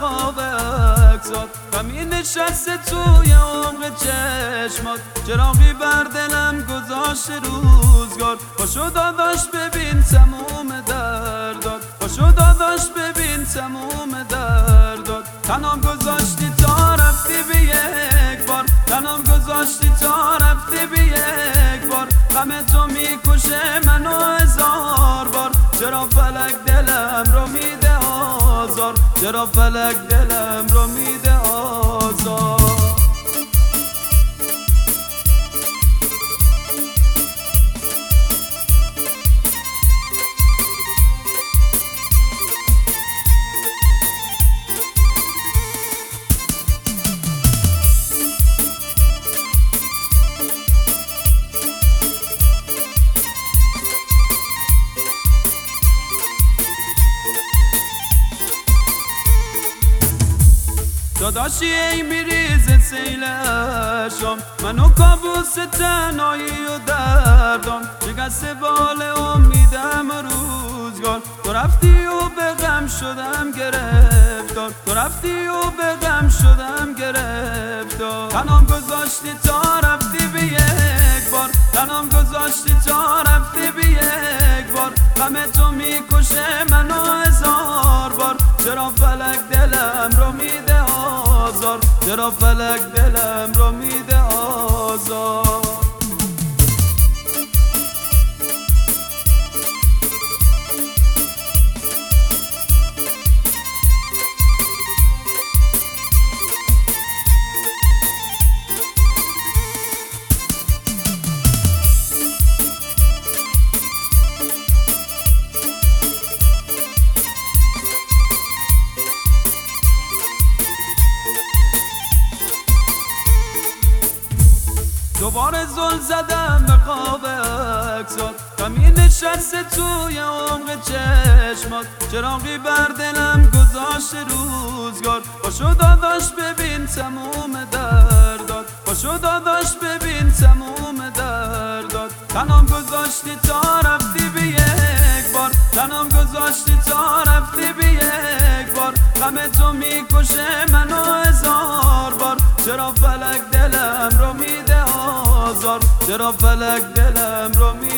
خواب اکسات غمی نشسته توی عمق چشمات چراغی بر دلم گذاشت روزگار پاشو داداش ببین تموم دردات پاشو داداش ببین تموم دردات تنام گذاشتی تا رفتی به یک بار تنام گذاشتی تا رفتی به یک بار غم تو میکشه منو هزار بار چرا فلک دلم رو میده آزار چرا فلک دلم رو میده آزار داداشی ای میریز سیل شام منو کابوس تنهایی و دردم شکست بال امیدم روزگار تو رفتی و به غم شدم گرفتار تو رفتی و به غم شدم گرفتار تنام گذاشتی تا رفتی به یک بار تنام گذاشتی تا رفتی به یک بار غم تو میکشه منو هزار بار چرا فلک دلم رو میده آزار چرا فلک دلم رو میده آزار دوباره زل زدم به خواب اکسات غمی نشسته توی عمق چشمات چراغی بر دلم گذاشت روزگار پاشو داداش ببین تموم دردات پاشو داداش ببین تموم دردات تنام گذاشتی تا رفتی به یک بار تنام گذاشتی تا رفتی به یک بار غم تو میکشه منو هزار بار چرا فلک دلم رو میده آزار چرا فلک دلم رو میده